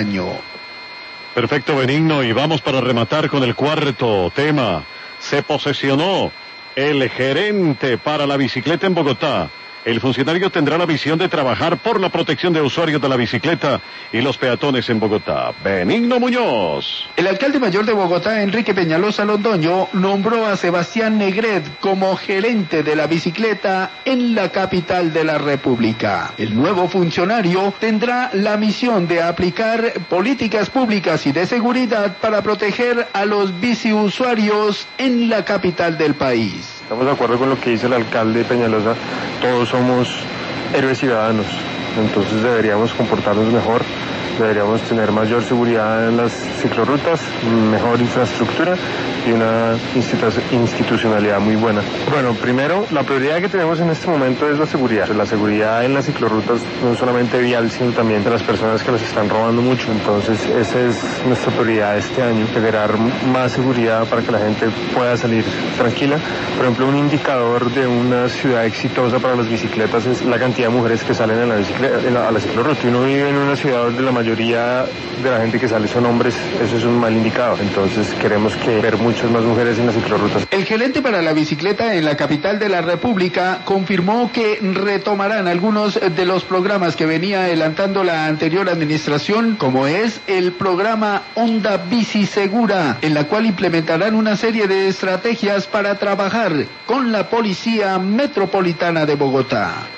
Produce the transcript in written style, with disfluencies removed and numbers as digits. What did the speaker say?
Perfecto, Benigno, y vamos para rematar con el cuarto tema. Se posesionó el gerente para la bicicleta en Bogotá. El funcionario tendrá la visión de trabajar por la protección de usuarios de la bicicleta y los peatones en Bogotá. Benigno Muñoz. El alcalde mayor de Bogotá, Enrique Peñalosa Londoño, nombró a Sebastián Negret como gerente de la bicicleta en la capital de la República. El nuevo funcionario tendrá la misión de aplicar políticas públicas y de seguridad para proteger a los biciusuarios en la capital del país. Estamos de acuerdo con lo que dice el alcalde Peñalosa, todos somos héroes ciudadanos, entonces deberíamos comportarnos mejor, deberíamos tener mayor seguridad en las ciclorrutas, mejor infraestructura y una institucionalidad muy buena. Bueno, primero, la prioridad que tenemos en este momento es la seguridad en las ciclorrutas, no solamente vial, sino también de las personas que nos están robando mucho, entonces esa es nuestra prioridad este año, generar más seguridad para que la gente pueda salir tranquila. Por ejemplo, un indicador de una ciudad exitosa para las bicicletas es la cantidad de mujeres que salen a la ciclorruta. Si uno vive en una ciudad donde la mayoría de la gente que sale son hombres, eso es un mal indicador, entonces queremos ver muchas más mujeres en las ciclorrutas. El gerente para la bicicleta en la capital de la República confirmó que retomarán algunos de los programas que venía adelantando la anterior administración, como es el programa Onda Bici Segura, en la cual implementarán una serie de estrategias para trabajar con la Policía Metropolitana de Bogotá.